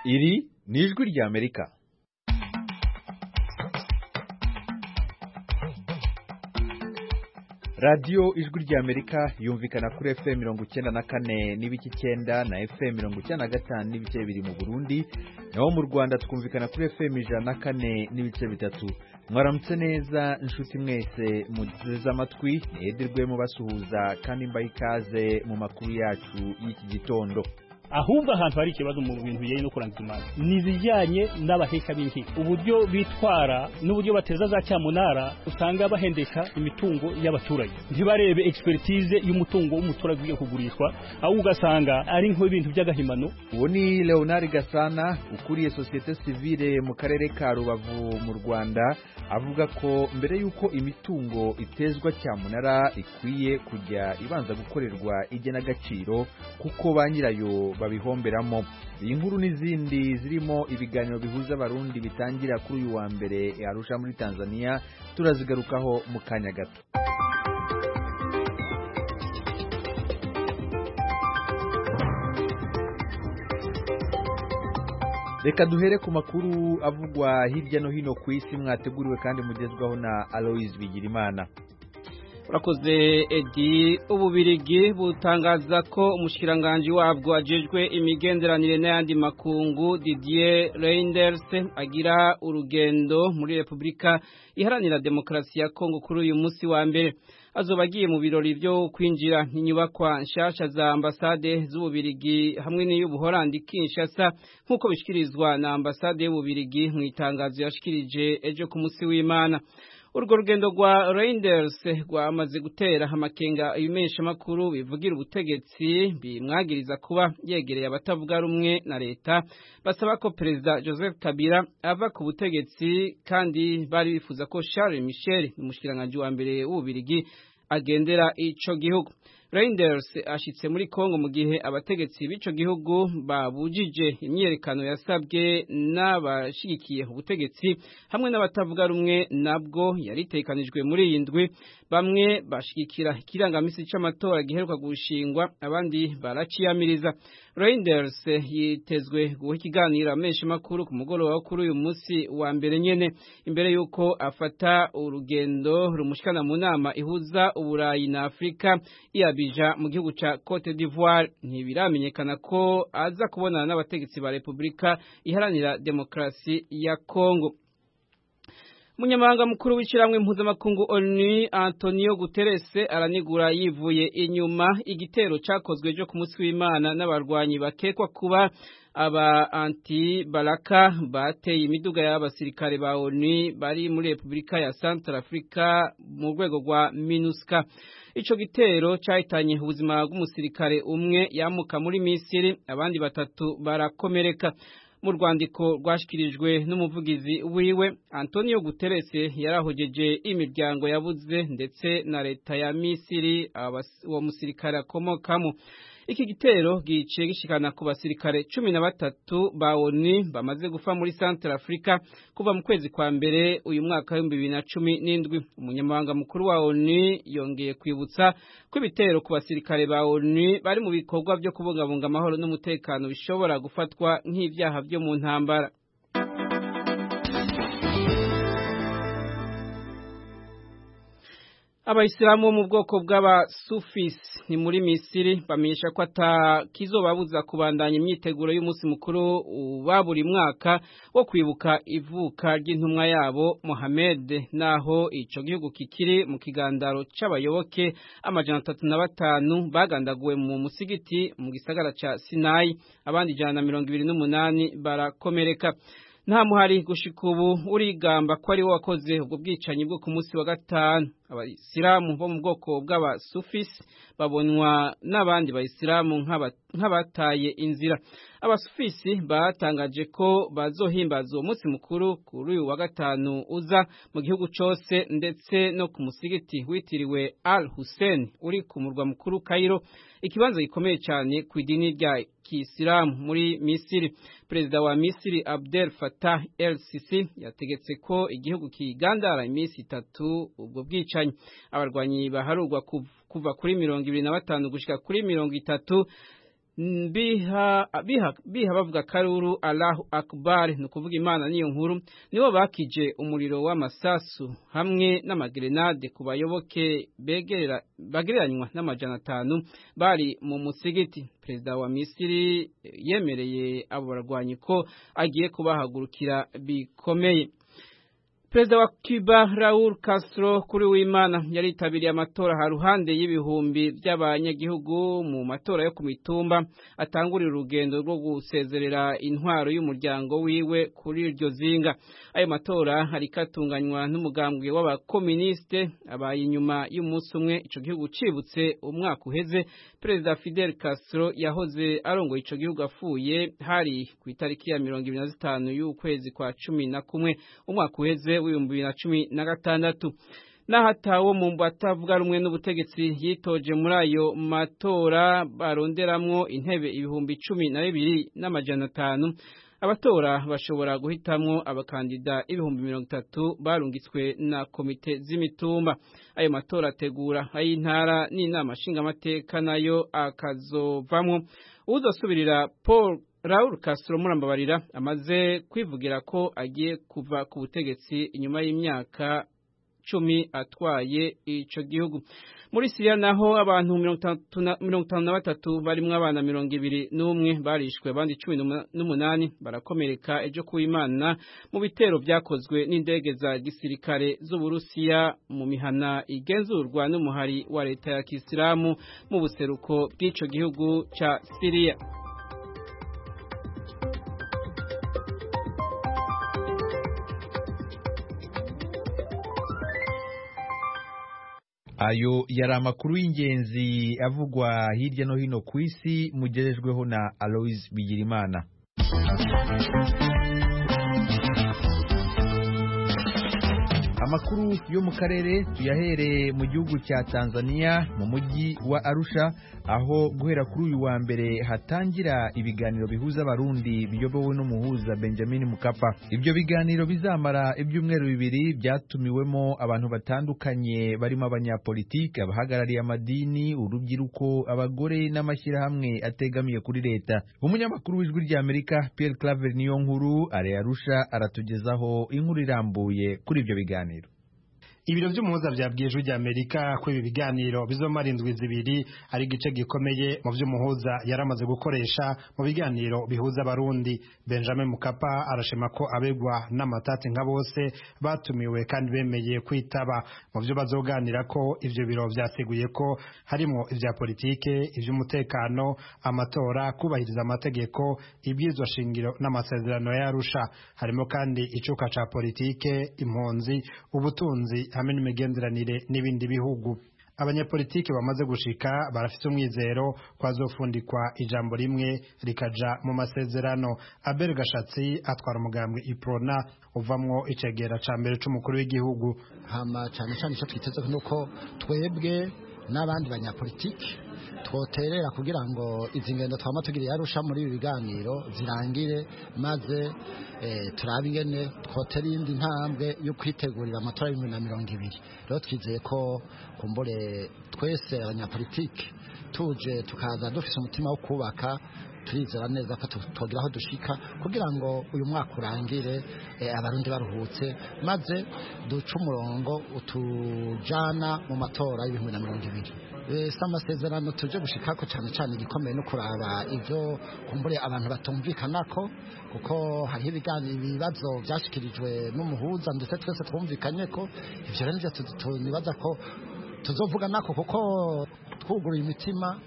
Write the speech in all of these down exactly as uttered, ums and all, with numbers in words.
Iri ni ijwi ry'Amerika. Radio ijwi ry'Amerika yumvikana kuri F M mirongo icyenda na kane n'ibice icyenda na F M mirongo icyenda na gatanu n'ibice bibiri mu Burundi, naho mu Rwanda twumvikana kuri F M ijana na kane n'ibice bitatu. Mwaramutse neza inshuti mwese muteze amatwi, nedirwe mu basuhuza kandi mbaye ikaze mu makuru yacu y'iki gitondo. Ahubwo ahantu hari ikibazo mu bintu yeyi no kurangiza imanza nizijyanye n'abaheka b'inki, uburyo bitwara n'uburyo bateza za cyamunara, usanga bahendeka imitungo y'abaturage, ntibarebe expertise y'umutungo w'umuturage ugiye kugurishwa, aho ugasanga ari nko ibintu by'agahimano. Uwo ni Leonard Gasana ukuriye societe civile mu karere ka Rubavu mu Rwanda, avuga ko mbere yuko imitungo itezwa cyamunara ikwiye kujya ibanza gukorerwa igena gaciro kuko ba nyirayo babihomberamo. Iyi nkuru n'izindi zirimo ibiganiro bihuza abarundi bitangira kuri uyu wa mbere Arusha muri Tanzania turazigarukaho mu kanya gato. Reka duhere ku makuru avugwa hirya no hino ku isi mwateguriwe kandi mugezwaho na Aloise Bigirimana. Urakoze Edi. Ububirigi butangaza ko umushikiranganje wabwo ajejwe imigenderanire n'ayandi makungu Didier Reynders agira urugendo muri Republika Iharanira Demokarasi ya Kongo kuri uyu munsi wa mbere. Azoba agiye mu birori byo kwinjira inyubakwa nshasha za ambasade z'Ububirigi hamwe n'iy'Ubuholandi Kinshasa, nkuko bishikirizwa na ambasade y'Ububirigi mu itangazo yashikirije ejo ku munsi w'Imana. Urwo rugendo rwa Reynders rwamaze gutera amakenga ibimesha makuru bivugira ubutegetsi bimwagiriza kuba yegereye abatavuga rumwe na leta, basaba ko Perezida Joseph Kabila ava ku butegetsi, kandi bari bifuza ko Charles Michel umushikiranganje wa mbere w'Ububirigi agendera ico gihugu. Reynders ashitse muri Kongo mu gihe abategetsi b'ico gihugu babujije imyerekano yasabwe n'abashigikiye ubutegetsi hamwe n'abatavuga rumwe nabwo yaritekanijwe muri iyi ndwi. Bamwe bashigikira ikirangamisi c'amatora giheruka gushingwa, abandi baraciyamiriza. Reynders yitezwe guha ikiganiro amesha makuru ku mugoroba wo kuri uyu munsi wa mbere nyene, imbere yuko afata urugendo rumushikana mu nama ihuza Uburayi na Afrika iyabija mu gihugu ca Cote d'Ivoire. Ntibiramenyekana ko aza kubonana n'abategetsi ba Republika Iharanira Demokarasi ya Kongo. Munyamabanga mukuru w'ishiramwe mpuzamakungu ONU Antonio Guterres aranigura yivuye inyuma igitero cakozwe ejo ku munsi w'Imana n'abarwanyi bakekwa kuba aba anti Balaka bateye imiduga y'abasirikare ba ONU bari muri Republika ya Central Africa mu rwego rwa MINUSCA. Ico gitero cyahitanye ubuzima bw'umusirikare umwe yamuka muri Misiri, abandi batatu barakomereka. Mu rwandiko rwashikirijwe n'umuvugizi wiwe, Antonio Guterres yarahojeje imiryango yabuze ndetse na leta ya Misiri uwo musirikare akomokamo. Iki gitero gice gishikana ku basirikare cumi na batatu ba ONU bamaze gufa muri Central Africa kuva mu kwezi kwa mbere uyu mwaka wa bibiri na cumi n'indwi. Umunyamabanga mukuru wa ONU yongeye kwibutsa ko ibitero ku basirikare ba ONU bari mu bikorwa byo kubungabunga amahoro n'umutekano bishobora gufatwa nk'ivyaha byo mu ntambara. Abayisilamu bo mu bwoko bw'abasufis ni muri Misiri bamenyesha ko atakizobabuza kubandanya imyiteguro y'umunsi mukuru wa buri mwaka wo kwibuka ivuka ry'intumwa yabo Mohamed, naho ico gihugu kikiri mu kigandaro c'abayoboke amajana atatu na batanu bagandaguwe mu musigiti mu gisagara ca Sinai, abandi ijana na mirongo ibiri n'umunani barakomereka. Nta muhari gushika ubu urigamba ko ari we wakoze ubwo bwicanyi bwo ku munsi wa gatanu. Abayisilamu bo mu bwoko bw'abasufis babonwa n'abandi bayisilamu nk'abataye inzira. Abasufisi batangaje ko bazohimbaza uwo munsi mukuru kuri uyu wa gatanu uza mu gihugu cose, ndetse no ku musigiti witiriwe Al Hussein uri ku murwa mukuru Cairo, ikibanza gikomeye cyane ku idini rya Kiislamu muri Misiri. Perezida wa Misiri Abdel Fattah el-Sisi yategetse ko igihugu kigandara iminsi itatu ubwo bwicanyi. Abarwanyi baharurwa kuva kuri mirongo ibiri na batanu gushika kuri mirongo itatu biha biha biha bavuga karuru Allahu Akbar no kuvuga Imana niyo nkuru nibo bakije umuriro w'amasasu hamwe n'amagrenade ku bayoboke begerera bagereranywa n'amajana atanu bari mu musigiti. Perezida wa Misiri yemereye abo barwanyi ko agiye kubahagurukira bikomeye. Perezida wa Cuba Raul Castro kuri w'Imana yaritabiriye amatora haruhande y'ibihumbi by'abanyagihugu mu matora yo ku mitumba atangurira urugendo rwo gusezerera intwaro y'umuryango wiwe kuri iryo zinga. Ayo matora harikatunganywa n'umugambwe w'abakomuniste abaye inyuma y'umunsi umwe ico gihugu cibutse umwaka uheze Perezida Fidel Castro yahoze arongoye ico gihugu afuye hari ku itariki ya mirongo ibiri na zitanu y'ukwezi kwa cumi na kumwe umwaka uheze w'ibihumbi bibiri na cumi na gatandatu. Nahatawo mu batavuga rumwe n'ubutegetsi yitoje muri ayo matora baronderamwo intebe ibihumbi cumi na bibiri n'amajana atanu. Abatora bashobora guhitamwo abakandida ibihumbi mirongo itatu barungitswe na komite z'imitumba. Ayo matora ategura ay'intara n'inama nshingamateka nayo akazovamwo. Uzosubirira Paul Raul Castro Murambabarira amaze kwivugira ko agiye kuva ku butegetsi inyuma y'imyaka cumi atwaye ico gihugu. Muri Syria naho abantu mirongo itanu na batatu barimwo abana mirongo ibiri n'umwe barishwe abandi cumi n'umunani barakomereka ejo ku Imana mu bitero byakozwe n'indege za gisirikare z'Uburusiya mu mihana igenzurwa n'umuhari wa leta ya Kisilamu mu buseruko bw'ico gihugu ca Syria. Ayo yari amakuru y'ingenzi avugwa hirya no hino ku isi mugerejweho na Alois Bigirimana. Amakuru yo mu karere tuyahere mu gihugu cya Tanzania mu mujyi wa Arusha aho guhera kuri uyu wa mbere hatangira ibiganiro bihuza abarundi biyobowe n'umuhuza Benjamin Mkapa. Ibyo biganiro bizamara ibyumweru bibiri byatumiwemo abantu batandukanye barimo abanyapolitiki, abahagarariye amadini, urubyiruko, abagore n'amashyirahamwe ategamiye kuri leta. Umunyamakuru w'ijwi rya Amerika Pierre Claver Niyonkuru ari Arusha aratugezaho inkuru irambuye kuri ibyo biganiro. Ibiro by'umuhuza byabwiye ijwi rya Amerika ko ibi biganiro bizomara indwi zibiri ari igice gikomeye mu by'umuhuza yaramaze gukoresha mu biganiro bihuza abarundi. Benjamin Mkapa arashima ko abegwa n'amatati nka bose batumiwe kandi bemeye kwitaba. Mu byo bazoganira ko ivyo biro byateguye ko harimo ivya politike, ivy'umutekano, amatora, kubahiriza amategeko, ibwirizwa shingiro n'amasezerano ya Arusha. Harimo kandi icuka ca politike, impunzi, ubutunzi hamwe n'imigenderanire n'ibindi bihugu. Abanyapolitiki bamaze gushika barafite umwizero kwazofundikwa ijambo rimwe rikaja mu masezerano. Abel Gashatsi atwara umugambwe Iprona uvamwo icegera ca mbere c'umukuru w'igihugu. Hama cyane cyane icyo twiteze nuko twebwe n'abandi banyapolitiki twoterera kugira ngo izi ngendo twama tugiriye Arusha muri ibi biganiro zirangire maze eh, turabe ingene twotera indi ntambwe yo kwitegurira amatora y'ibihumbi na mirongo ibiri. Rero twizeye ko kumbure twese abanyapolitiki tuje tukaza dufise umutima wo kubaka, turizera neza ko tugira aho dushika kugira ngo uyu mwaka urangire eh, abarundi baruhutse maze duce umurongo utujana mu matora y'ibihumbi na mirongo ibiri. Amasezerano tuje gushikako cyane cyane igikomeye no kuraba ivyo kumbure abantu batumvikanako kuko hari ibibazo byashikirijwe n'umuhuza ndetse twese twumvikanye ko ivyo rero tunibaza ko tuzovuga nako kuko twuguruye imitima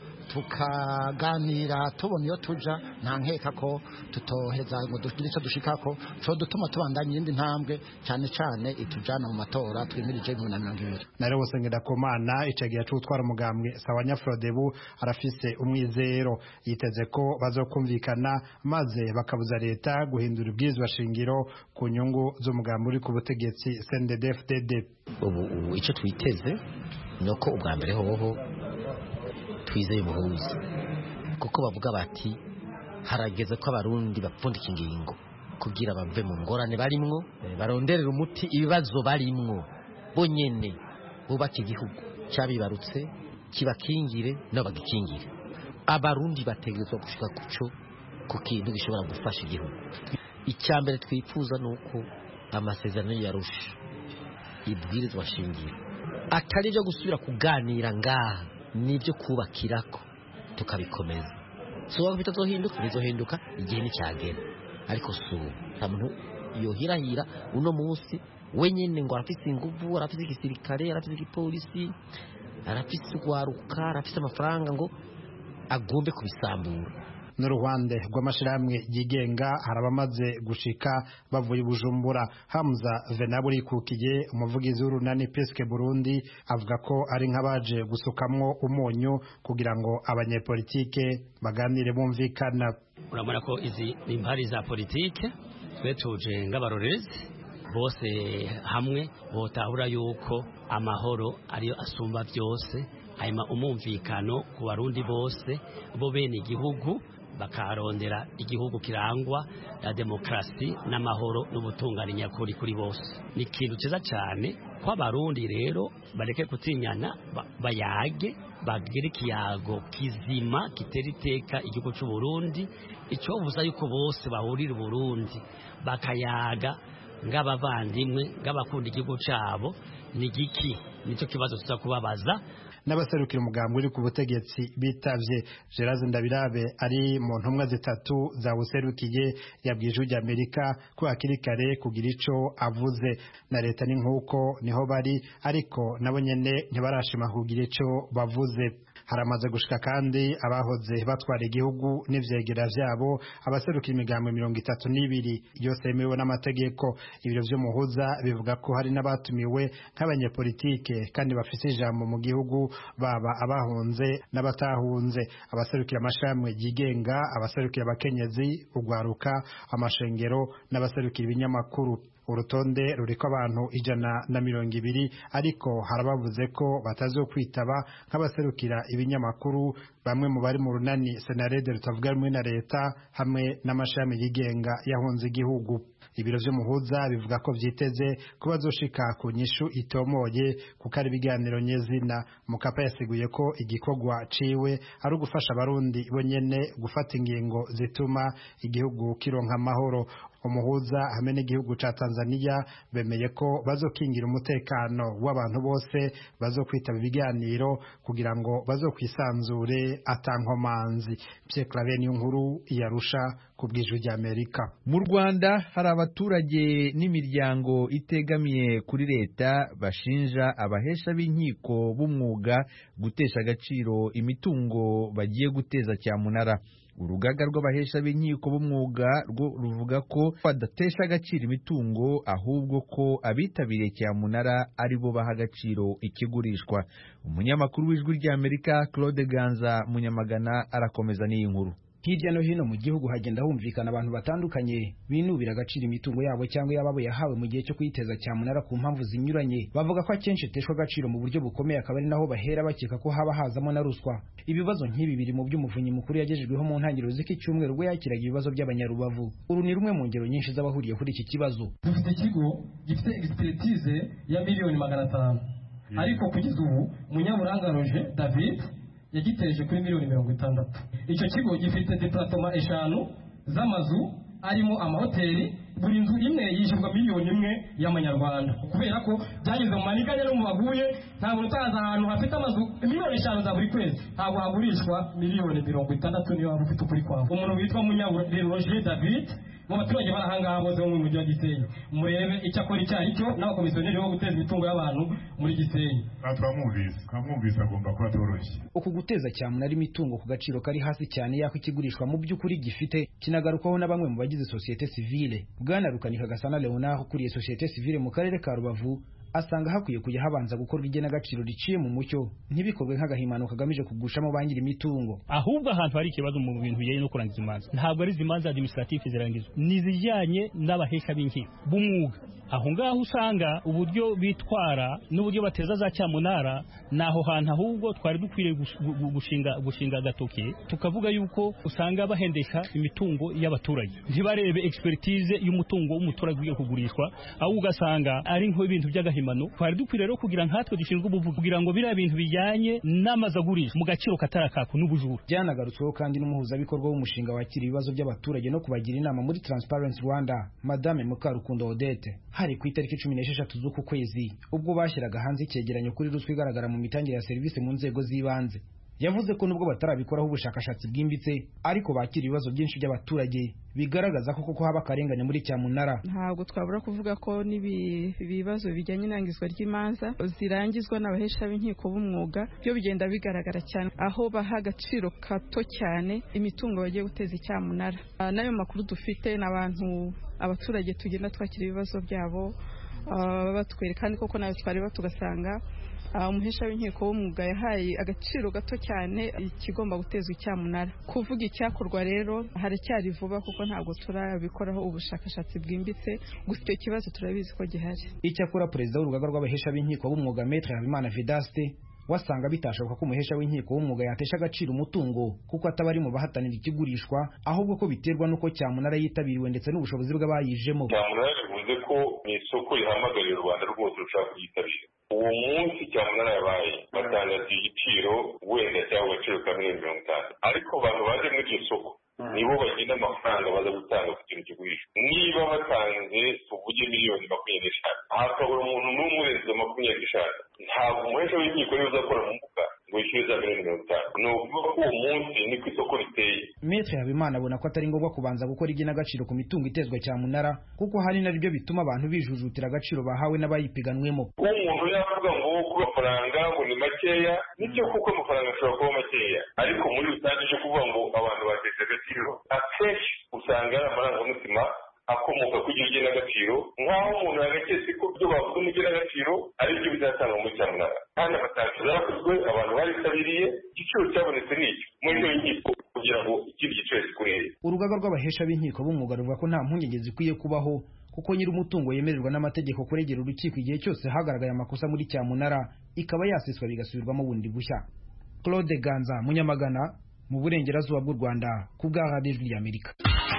tukaganira tubona iyo tuja nta nkeka ko tutoheza ngo dugire icyo dushikako cyo dutuma tubandanya indi ntambwe cyane cyane itujana mu matora twimirije mu na mirongo ibiri. Nare Bosengera Komana icegiye cy'utwara umugambwe Sawanya Frodebu arafise umwizero yiteze ko bazokumvikana maze bakabuza leta guhindura ubwizwa shingiro ku nyungu z'umugambwe uri ku butegetsi C N D D F D D. Ubu icyo twiteze nuko ubwa mbere hoho twizeye umuhuza kuko bavuga bati harageze ko abarundi bapfundika ingingo kugira bave mu ngorane barimwo baronderera umuti ibibazo barimwo bonyene bubaka igihugu cyabibarutse kibakingire no bagikingire. abarundi bategerezwa gushika kuco ku kintu gishobora gufasha igihugu. Icya mbere twifuza nuko amasezerano yarusha ibwirizwa shingiro atari byo gusubira kuganira ngaha nibyo kubakirako tukabikomeza. So bitazohinduka bizohinduka igihe nicyagera, ariko so nta muntu yohirahira uno munsi wenyine ngo arafise inguvu, arafise igisirikare, arafise igipolisi, arafise ugwaruka, arafise amafaranga ngo agombe kubisambura. N'uruhande rw'amashirahamwe yigenga harabamaze gushika bavuye Bujumbura. Hamza Venaburi kukiye umuvugizi w'urunani P S K Burundi avuga ko ari nk'abaje gusukamwo umunyu kugira ngo abanyepolitike baganire bumvikana. Urabona ko izi impari za politike twe tuje ng'abarorezi bose hamwe botahura yuko amahoro ariyo asumba byose, hanyuma umumvikano ku barundi bose bo bene igihugu bakarondera igihugu kirangwa ya demokrasi n'amahoro n'ubutungane nyakuri kuri bose. Ni ikintu cyiza cyane ko abarundi rero bareke gutinyana, bayage bagire ikiyago kizima kitera iteka igihugu cy'u Burundi, icyo buza yuko bose bahurira Burundi bakayaga ng'abavandimwe ng'abakunda igihugu cyabo. Ni giki nicyo kibazo tuza kubabaza. N'abaserukira umugambi uri ku butegetsi bitavye. Gerard Ndabirabe ari mu ntumwa zitatu za userukiye yabwije ijwi ry'Amerika ko hakiri kare kugira ico avuze, na leta ni nkuko niho bari, ariko nabo nyene ntibarashima kugira ico bavuze. Haramaze gushika kandi abahoze batwara igihugu n'ivyegera vyabo, abaserukira imigambi mirongo itatu n'ibiri yose yemewe n'amategeko. Ibiro vy'umuhuza bivuga ko hari n'abatumiwe nk'abanyepolitike kandi bafise ijambo mu gihugu, baba abahunze n'abatahunze, abaserukira amashirahamwe yigenga, abaserukira abakenyezi, ugwaruka, amashengero n'abaserukira ibinyamakuru. Urutonde ruriko abantu ijana na mirongo ibiri, ariko harabavuze ko batazokwitaba nk'abaserukira ibinyamakuru, bamwe mu bari mu runani Senarede rutavuga rumwe na leta hamwe n'amashami yigenga yahunze igihugu. Ibiro vy'umuhuza bivuga ko vyiteze ko bazoshika ku nyishu itomoye kuko ari ibiganiro nyezina. Mukapa yasiguye ko igikorwa ciwe ari ugufasha abarundi bonyene gufata ingingo zituma igihugu kironka amahoro. Umuhuza hamwe n'igihugu ca Tanzania bemeye ko bazokingira umutekano w'abantu bose bazokwitaba ibiganiro kugira ngo bazokwisanzure atankomanzi. Pierre Claver Niyonkuru yarusha kubw'ijwi ry'Amerika. Mu Rwanda hari abaturage n'imiryango itegamiye kuri leta bashinja abahesha b'inkiko b'umwuga gutesha agaciro imitungo bagiye guteza cyamunara. Urugaga rw'abahesha b'inkiko b'umwuga rwo ruvuga ko badatesha agaciro imitungo, ahubwo ko abitabiriye cyamunara ari bo baha agaciro ikigurishwa. Umunyamakuru w'ijwi ry'Amerika Claude Ganza Munyamagana arakomeza n'iyi nkuru. Hirya no hino mu gihugu hagenda humvikana abantu batandukanye binubira agaciro imitungo yabo cyangwa yababo yahawe mu gihe cyo kwiteza cyamunara ku mpamvu zinyuranye. Bavuga ko akenshi iteshwa agaciro mu buryo bukomeye, akaba ari naho bahera bakeka ko haba hazamo na ruswa. Ibibazo nk'ibi biri mu by'umuvunyi mukuru yagejejweho mu ntangiriro z'iki cyumweru ubwo yakiraga ibibazo by'abanyarubavu. Uru ni rumwe mu ngero nyinshi z'abahuriye kuri iki kibazo. Dufite ikigo gifite expertise ya miliyoni magana atanu, ariko kugeza ubu Munyaburanga Roger David yagiteje kuri miliyoni mirongo itandatu. Icyo kigo gifite departement eshanu z'amazu arimo amahoteli, buri nzu imwe yishyurwa miliyoni imwe y'amanyarwanda, kubera ko byageze mu maniganya no mu baguye. Ntabwo utaza ahantu hafite amazu miliyoni eshanu za buri kwezi ntabwo hagurishwa miliyoni mirongo itandatu niyo waba ufite ukuri kwawe. Umuntu witwa Munyaburanga Roger David mu baturage barahangaha bose bo mu mujyi wa Gisenyi, murebe icyo akora icyo ari cyo n'abakomisiyoneri bo guteza imitungo y'abantu muri Gisenyi. Twamwumvise twamwumvise agomba kuba atoroshye. Uku guteza cyamunara imitungo ku gaciro kari hasi cyane yako ikigurishwa mu by'ukuri gifite kinagarukaho na bamwe mu bagize societe civile. Bwana Rukanika Gasana Leonard ukuriye societe civile mu karere ka Rubavu asanga hakwiye kujya habanza gukorwa igenagaciro riciye mu mucyo, ntibikorwe nk'agahimano kagamije kugushamo bangira imitungo. Ahubwo ahantu hari ikibazo mu bintu bijyanye no kurangiza imanza, ntabwo ari imanza administrative zirangizwa, nizijyanye n'abahesha b'inkiko b'umwuga. Aho ngaho usanga uburyo bitwara n'uburyo bateza za cyamunara, naho hantu ahubwo twari dukwiriye gushinga gushinga agatoke tukavuga yuko usanga bahendesha imitungo y'abaturage, ntibarebe expertise y'umutungo w'umuturage ugiye kugurishwa, aho ugasanga ari nk'ibintu by'agahe amahimano twari dukwiye rero kugira nkatwe dushinzwe ubuvuzi kugira ngo biriya bintu bijyanye n'amazagurisha mu gaciro katarakaku n'ubujura. Byanagarutsweho kandi n'umuhuzabikorwa w'umushinga wakira ibibazo by'abaturage no kubagira inama muri Transparency Rwanda Madame Mukarukundo Odette hari ku itariki cumi n'esheshatu z'uku kwezi ubwo bashyiraga hanze icyegeranyo kuri ruswa igaragara mu mitangire ya serivisi mu nzego z'ibanze. Yavuze ko nubwo batarabikoraho ubushakashatsi bwimbitse ariko bakira ibibazo byinshi by'abaturage bigaragaza ko koko haba akarengane muri cyamunara. Ntabwo twabura kuvuga ko nibi bibazo bijyanye n'irangizwa ry'imanza zirangizwa n'abahesha b'inkiko b'umwuga byo bigenda bigaragara cyane aho baha agaciro kato cyane imitungo bagiye guteza icyamunara. Nayo makuru dufite n'abantu abaturage tugenda twakira ibibazo byabo batwereka kandi koko nayo twareba tugasanga umuhesha w'inkiko w'umwuga yahaye agaciro gato cyane ikigomba gutezwa icyamunara. Kuvuga icyakorwa rero haracyari vuba kuko ntabwo turabikoraho ubushakashatsi bwimbitse, gusa icyo kibazo turabizi ko gihari. Icyakora perezida w'urugaga rw'abahesha b'inkiko b'umwuga Maître Habimana Vedaste wasanga bitashoboka ko umuhesha w'inkiko w'umwuga yatesha agaciro umutungo kuko ataba ari mu bahatanira ikigurishwa ahubwo ko biterwa n'uko cyamunara yitabiriwe ndetse n'ubushobozi bw'abayijemo. Cyamunara bivuze ko ni isoko rihamagarira u Rwanda rwose rushaka kuyitabira. Uwo munsi cyamunara yabaye batangaza igiciro wenda cyangwa agaciro ka miliyoni mirongo itanu, ariko abantu baje muri iryo soko nibo bagenda amafaranga baza gutanga ku kintu kigurishwa. Niba batanze tuvuge miliyoni makumyabiri n'eshanu hakabura umuntu n'umwe urenze makumyabiri n'eshanu, ntabwo umuhesha w'inkiko rero uzakora mu mbuga ngo yishyure za miliyoni mirongo itanu. Ni ukuvuga ko uwo munsi niko isoko riteye. Maître Habimana abona ko atari ngombwa kubanza gukora igenagaciro ku mitungo itezwa cyamunara kuko hari na byo bituma abantu bijujutira agaciro bahawe n'abayipiganwemo. Umuntu yavuga ngo ku mafaranga ngo ni makeya, nicyo kuko amafaranga ashobora kuba makeya, ariko muri rusange cyo kuvuga ngo abantu bateze agaciro akenshi usanga ari amarangamutima akomoka ku igenagaciro nk'aho umuntu yagaketse ko ibyo bavuze mu igenagaciro ari byo bizatanga muri cyamunara, kandi amatangazo yarakozwe abantu baritabiriye igiciro cyabonetse n'icyo muri iyo nkiko kugira ngo ikindi giciro gikurere. Urugaga rw'abahesha b'inkiko b'umwuga ruvuga ko nta mpungenge zikwiye kubaho kuko nyiri umutungo yemererwa n'amategeko kuregera urukiko igihe cyose hagaragaye amakosa muri cyamunara ikaba yaseswa bigasubirwamo bundi bushya. Claude Ganza Munyamagana mu burengerazuba bw'u Rwanda ku bwa Radio Ijwi ry'Amerika.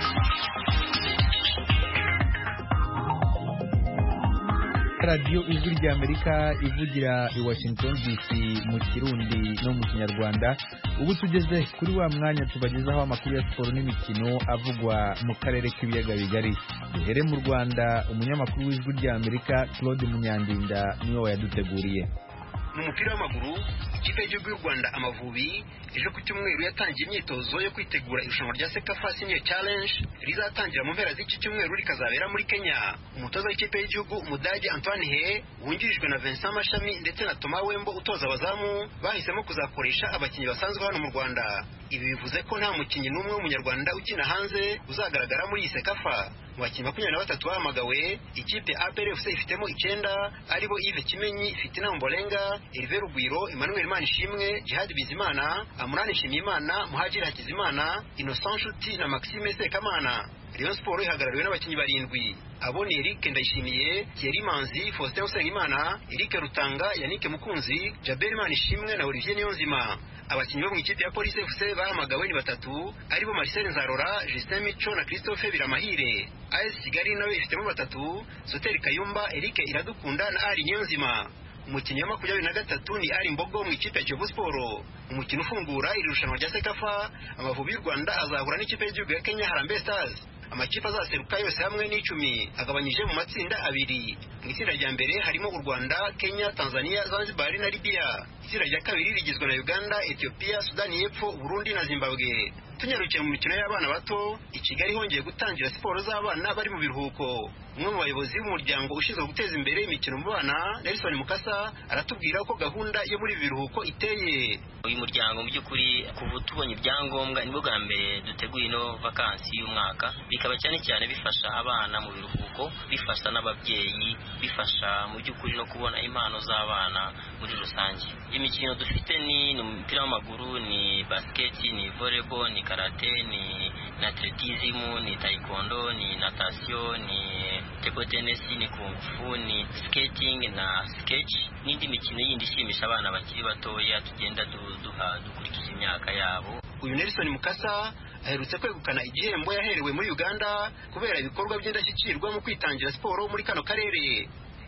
Radio Ijwi ry'Amerika ivugira i Washington D C mu Kirundi no mu Kinyarwanda. Ubu tugeze kuri wa mwanya tubagezaho amakuru ya siporo n'imikino avugwa mu karere k'ibiyaga bigari. Duhere mu Rwanda, umunyamakuru w'Ijwi ry'Amerika Claude Munyandinda niwe wayaduteguriye. Mu mupira w'amaguru ikipe y'igihugu y'u Rwanda Amavubi ejo ku cyumweru yatangiye imyitozo yo kwitegura irushanwa rya Sekafa Senior Challenge rizatangira mu mpera z'iki cyumweru rikazabera muri Kenya. Umutoza w'ikipe y'igihugu Umudage Antoine He wungirijwe na Vincent Mashami ndetse na Thomas Wembo utoza abazamu bahisemo kuzakoresha abakinnyi basanzwe hano mu Rwanda. Ibi bivuze ko nta mukinnyi n'umwe w'umunyarwanda ukina hanze uzagaragara muri iyi Sekafa. Mu bakinnyi makumyabiri na batatu bahamagawe ikipe A P R F C ifitemo icyenda aribo Yves Kimenyi, Fitina Mbolenga, Hervé Rugwiro, Emmanuel Manishimwe, Jihad Bizimana, Amurani Nshimiyimana, Muhajiri Hakizimana, Innocent Nshuti na Maxime Sekamana. Rayon Sport ihagarariwe n'abakinnyi barindwi. Abo ni Eric Ndayishimiye, Thierry Manzi, Faustin Usengimana, Eric Rutanga, Yannick Mukunzi, Jabel Manishimwe na Olivier Niyonzima. Abakinnyi bo mu ikipe ya Police F C bahamagawe ni batatu aribo Marcel Nzarora, Justin Mico na Christophe Biramahire. A S Kigali nawe ifitemo batatu, Soter Kayumba, Eric Iradukunda na Ari Niyonzima. Umukinnyi wa makumyabiri na gatatu ni Ari Mbogo mu ikipe ya Kiyovu Sport. Umukino ufungura iri rushanwa rya Sekafa, Amavubi y'u Rwanda azahura n'ikipe y'igihugu ya Kenya Harambee Stars. Amakipe azaseruka yose hamwe n'icumi agabanyije mu matsinda abiri. Mu itsinda rya mbere harimo u Rwanda, Kenya, Tanzania, Zanzibar na Libya. Itsinda rya kabiri rigizwe na Uganda, Ethiopia, Sudani y'Epfo, Burundi na Zimbabwe. Tunyarukiye mu mikino y'abana bato, i Kigali hongeye gutangira siporo z'abana bari mu biruhuko. Umwe mu bayobozi b'umuryango ushinzwe guteza imbere imikino mu bana, Nelson Mukasa, aratubwira uko gahunda yo muri biruhuko iteye. Uyu muryango mu by'ukuri kuva tubonye ibyangombwa nibwo bwa mbere duteguye ino vakansi y'umwaka, bikaba cyane cyane bifasha abana mu biruhuko, bifasha n'ababyeyi, bifasha mu by'ukuri no kubona impano z'abana muri rusange. Imikino dufite ni umupira w'amaguru, ni basket, ni volleyball, ni karate, ni na atletism, ni taekwondo, ni natation, ni table tennis, ni kung fu, ni skating na sketch n'indi mikino yindi ishimisha abana bakiri batoya tugenda duha dukurikije imyaka yabo. Uyu Nelson Mukasa aherutse kwegukana igihembo yaherewe muri Uganda kubera ibikorwa by'indashyikirwa mu kwitangira siporo muri kano karere.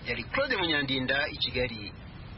yari Claude Munyandinda i Kigali.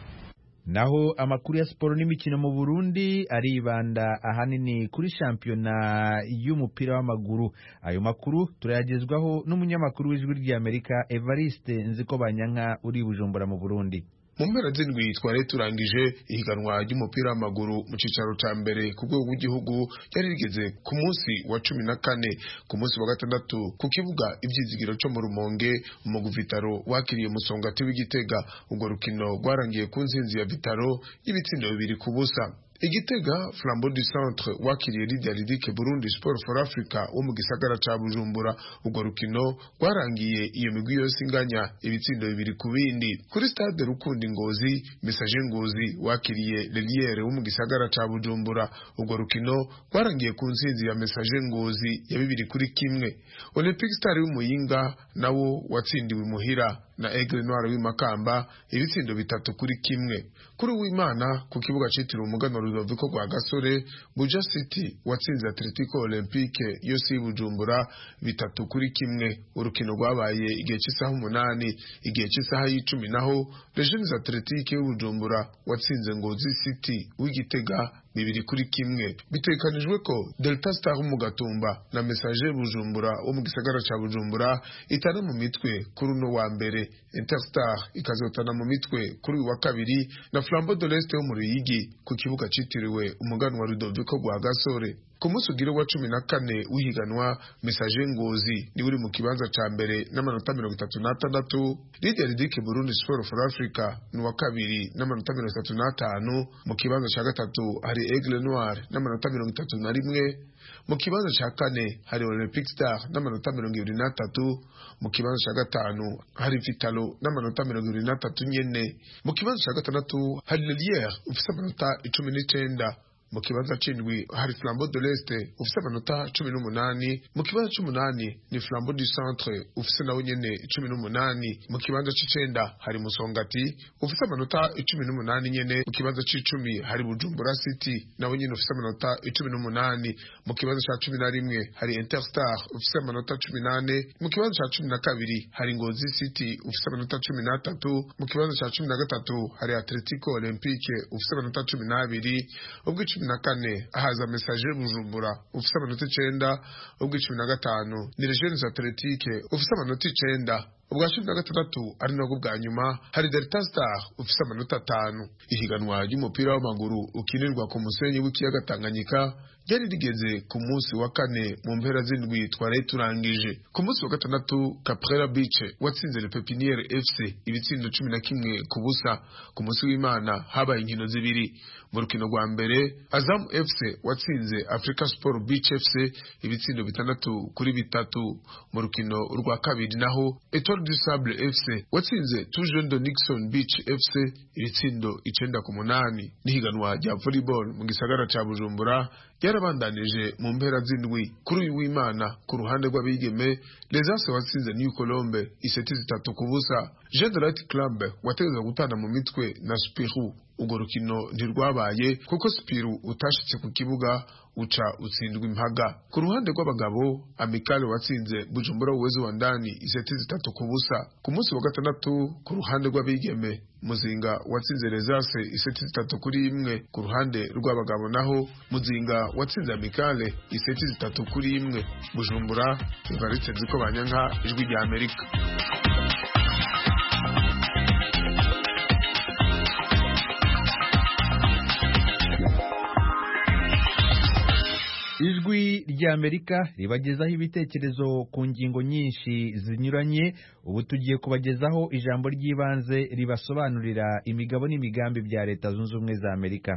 Naho amakuru ya siporo n'imikino mu Burundi aribanda ahanini kuri shampiyona y'umupira w'amaguru. Ayo makuru turayagezwaho n'umunyamakuru w'ijwi ry'Amerika Evariste Nzikobanyanka uri Bujumbura mu Burundi. Mu mpera z'indwi twari turangije ihiganwa ry'umupira w'amaguru mu cicaro ca mbere ku rwego rw'igihugu ryari rigeze ku munsi wa cumi na kane. Ku munsi wa gatandatu ku kibuga ivyizigiro co mu Rumonge umugwi Vitaro wakiriye Musongati w'Igitega. Urwo rukino rwarangiye ku ntsinzi ya Vitaro y'ibitsindo bibiri ku busa. Igitega Flambeau du Centre wakiriye Lydia Ridike Burundi Sport for Africa wo mu gisagara ca Bujumbura. Urwo rukino rwarangiye iyo migwi yose inganya ibitsindo bibiri ku bindi. Kuri stade Rukundi Ngozi Message Ngozi wakiriye Leliere wo mu gisagara ca Bujumbura. Urwo rukino rwarangiye ku ntsinzi ya Message Ngozi ya bibiri kuri kimwe. Olympic Star y'Umuyinga nawo watsindiwe muhira na Aigle Noir w'Imakamba ibitsindo bitatu kuri kimwe. Kuri w'Imana ku kibuga citiriwe umugano Rudoviko rwa Gasore Buja City watsinze Atletico Olympique yose y'Ibujumbura bitatu kuri kimwe. Urukino rwabaye igihe cy'isaha umunani. Igihe cy'isaha y'icumi naho Legends Athletic y'Ibujumbura watsinze Ngozi City w'Igitega bibiri kuri kimwe. Bitekanijwe ko Delta Star mu Gatumba na Message Bujumbura wo mu gisagara ca Bujumbura itana mu mitwe kuri uno wa mbere. Interstar ikazotana mu mitwe kuri wa kabiri na Flambeau de l'Est yo mu Ruyigi ku kibuga citiriwe umugano wa Rudoviko rwa Gasore. Ku munsi ugira wa cumi na kane w'ihiganwa Message Ngozi ni uri mu kibanza ca mbere n'amanota mirongo itatu n'atandatu. Lydia Ridike Burundi Sport for Africa ni wa kabiri n'amanota mirongo itatu n'atanu. Mu kibanza ca gatatu hari Aigle Noir n'amanota mirongo itatu na rimwe. Mu kibanza ca kane hari Olympic Star n'amanota mirongo ibiri n'atatu. Mu kibanza ca gatanu hari Vitalo n'amanota mirongo ibiri n'atatu nyene. Mu kibanza ca gatandatu hari Leliere ufise amanota icumi n'icenda. Mu kibanza c'indwi hari Flambeau de l'Est ufise amanota cumi n'umunani. Mu kibanza c'umunani ni Flambeau du Centre ufise nawe nyene cumi n'umunani. Mu kibanza c'icenda hari Musongati ufise amanota cumi n'umunani nyene. Mu kibanza c'icumi hari Bujumbura City nawe nyene ufise amanota cumi n'umunani. Mu kibanza ca cumi na rimwe hari Interstar ufise amanota cumi n'ane. Mu kibanza ca cumi na kabiri hari Ngozi City ufise amanota cumi n'atatu. Mu kibanza ca cumi na gatatu hari Atletico Olympique ufise amanota cumi n'abiri. Ubwo na kane ahaza Message Bujumbura ufise amanota icenda. Ubwo cumi na gatanu ni Legends Athletic ufise amanota icenda. Ubwa cumi na gatandatu ari nabwo bwa nyuma hari Delta Star ufise amanota atanu. Ihiganwa ry'umupira w'amaguru ukinirwa ku musenyi w'ikiyaga Tanganyika ryari rigeze ku munsi wa kane mu mpera z'indwi twari turangije. Ku munsi wa gatandatu Caprera Beach watsinze Le Pepiniere F C ibitsindo cumi na kimwe ku busa. Ku munsi w'Imana habaye inkino zibiri. Mu rukino rwa mbere Azam F C watsinze Africa Sport Beach F C ibitsindo bitandatu kuri bitatu. Mu rukino rwa kabiri naho Etoile du Sable F C watsinze Toujours de Nixon Beach F C ibitsindo icenda ku munani. Nihiganwa rya volleyball mu gisagara ca Bujumbura yarabandanije mu mpera z'indwi. Kuri uyu w'Imana ku ruhande rw'abigeme Les As watsinze New Colombe iseti zitatu ku busa. Jean de Light Club wategeza gutana mu mitwe na Spiru. Urwo rukino ntirwabaye kuko Spiru utashitse ku kibuga uca utsindwa impaga. Ku ruhande rw'abagabo Amikale watsinze Bujumbura Uwezo wa ndani iseti zitatu ku busa. Ku munsi wa gatandatu ku ruhande rw'abigeme Muzinga watsinze Rezase iseti zitatu kuri imwe. Ku ruhande rw'abagabo naho Muzinga watsinze Amikale iseti zitatu kuri imwe. Bujumbura Evariste Nzikobanyanka ijwi rya Amerika. Ijwi rya Amerika ribagezaho ibitekerezo ku ngingo nyinshi zinyuranye. Ubu tugiye kubagezaho ijambo ry'ibanze ribasobanurira imigabo n'imigambi bya Leta Zunze Ubumwe za Amerika.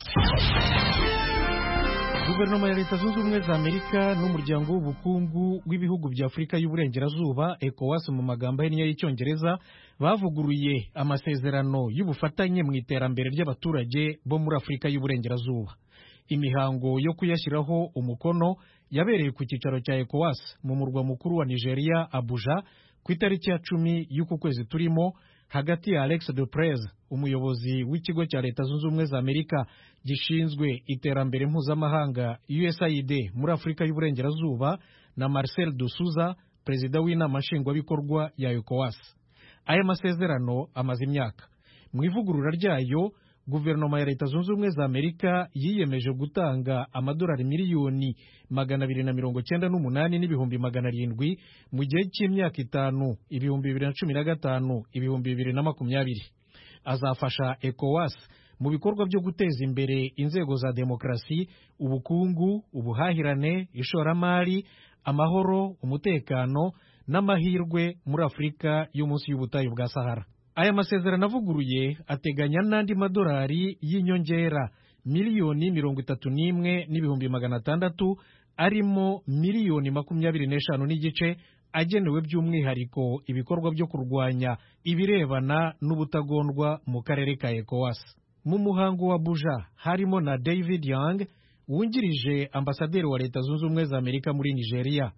Guverinoma ya Leta Zunze Ubumwe za Amerika n'umuryango w'ubukungu w'ibihugu bya Afurika y'Uburengerazuba ECOWAS mu magambo ahinnye y'Icyongereza bavuguruye amasezerano y'ubufatanye mu iterambere ry'abaturage bo muri Afurika y'Uburengerazuba. Imihango yo kuyashyiraho umukono yabereye ku cyicaro cya ECOWAS mu murwa mukuru wa Nigeria Abuja ku itariki ya cumi y'uku kwezi turimo, hagati ya Alex Duprez umuyobozi w'ikigo cya Leta Zunze Ubumwe za Amerika gishinzwe iterambere mpuzamahanga U S A I D muri Afurika y'Uburengerazuba na Marcel de Souza perezida w'inama nshingwabikorwa ya ECOWAS. aya masezerano amaze imyaka. Mu ivugurura ryayo guverinoma ya Leta Zunze Ubumwe za Amerika yiyemeje gutanga amadolari miliyoni magana abiri na mirongo cyenda n'umunani n'ibihumbi magana arindwi mu gihe cy'imyaka itanu, ibihumbi bibiri na cumi na gatanu ibihumbi bibiri na makumyabiri. Azafasha ECOWAS mu bikorwa byo guteza imbere inzego za demokarasi, ubukungu, ubuhahirane, ishoramari, amahoro, umutekano n'amahirwe muri Afurika yo munsi y'ubutayu bwa Sahara. Aya masezerano avuguruye ateganya n'andi madolari y'inyongera miliyoni mirongo itatu n'imwe n'ibihumbi magana atandatu, arimo miliyoni makumyabiri n'eshanu n'igice agenewe by'umwihariko ibikorwa byo kurwanya ibirebana n'ubutagondwa mu karere ka ECOWAS. Mu muhango wa Buja harimo na David Young, wungirije ambasaderi wa Leta Zunze Ubumwe za Amerika muri Nigeria.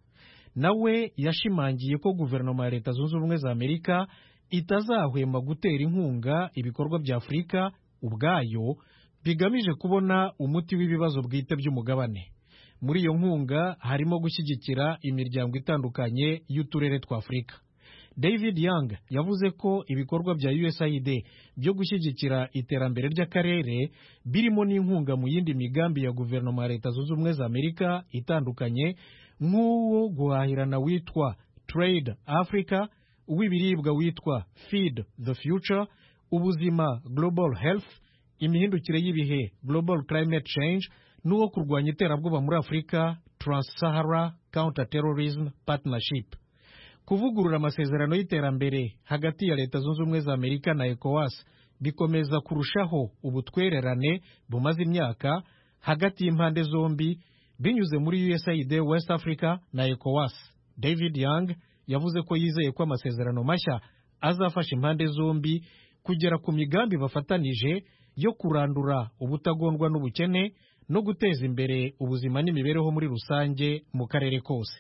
Nawe yashimangiye ko guverinoma ya Leta Zunze Ubumwe za Amerika itazahwema gutera inkunga ibikorwa bya Afurika ubwayo bigamije kubona umuti w'ibibazo bwite by'umugabane. Muri iyo nkunga harimo gushyigikira imiryango itandukanye y'uturere twa Afurika. David Young yavuze ko ibikorwa bya U S A I D byo gushyigikira iterambere ry'akarere birimo n'inkunga mu yindi migambi ya guverinoma ya Leta Zunze Ubumwe za Amerika itandukanye, nk'uwo guhahirana witwa Trade Africa, uw'ibiribwa witwa Feed the Future, ubuzima Global Health, imihindukire y'ibihe Global Climate Change, n'uwo kurwanya iterabwoba muri Afurika Trans-Sahara Counter-Terrorism Partnership. Kuvugurura amasezerano y'iterambere hagati ya Leta Zunze Ubumwe za Amerika na ECOWAS bikomeza kurushaho ubutwererane bumaze imyaka hagati y'impande zombi binyuze muri U S A I D West Africa na ECOWAS. David Young yavuze ko yizeye ko amasezerano mashya azafasha impande zombi kugera ku migambi bafatanije yo kurandura ubutagondwa n'ubukene no guteza imbere ubuzima n'imibereho muri rusange mu karere kose.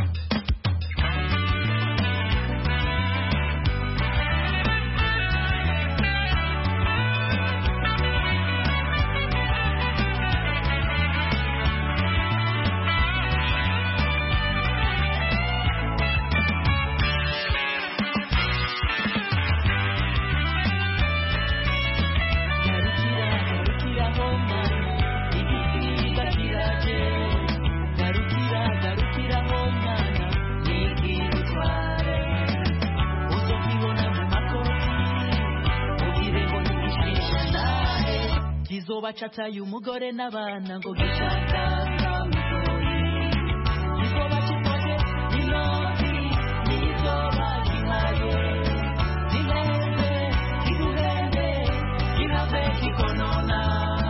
Bachata y'umugore n'abana ngo gishaka umugore nizo bachitoje inoti nizo bakihaye zihende ziguhende ihave kikonona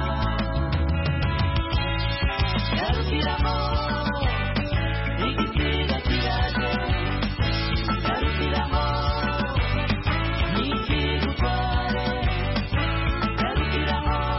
yarukiramo igisiga kiraje yarukiramo nikigutware yarukiramo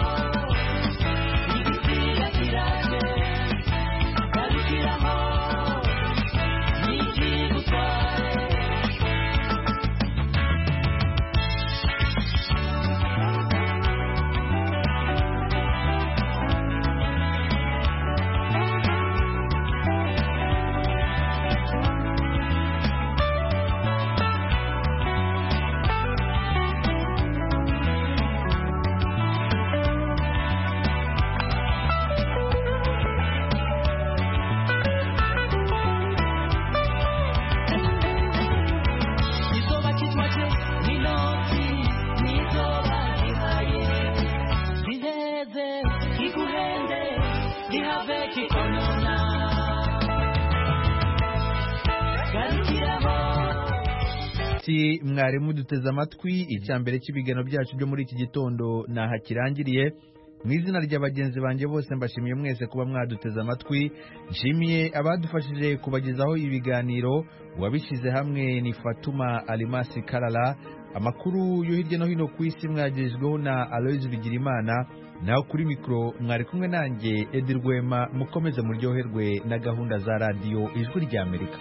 Mwarimu duteze amatwi icya mbere cy'ibigano byacu byo muri iki gitondo naha kirangiriye. Mu izina rya bagenzi banjye bose mbashimiye mwese kuba mwaduteze amatwi. Nshimiye abadufashije kubagezaho ibiganiro, uwabishyize hamwe ni Fatuma Alimasi Karara. Amakuru yo hirya no hino ku isi mwagejejweho na Aloys Bigirimana, naho kuri mikoro mwari kumwe nanjye Edi Rwema. Mukomeze muryoherwe na gahunda za radiyo Ijwi rya Amerika.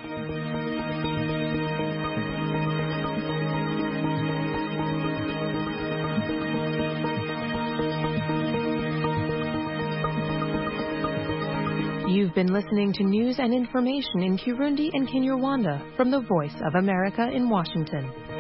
You've been listening to news and information in Kirundi and Kinyarwanda from the Voice of America in Washington.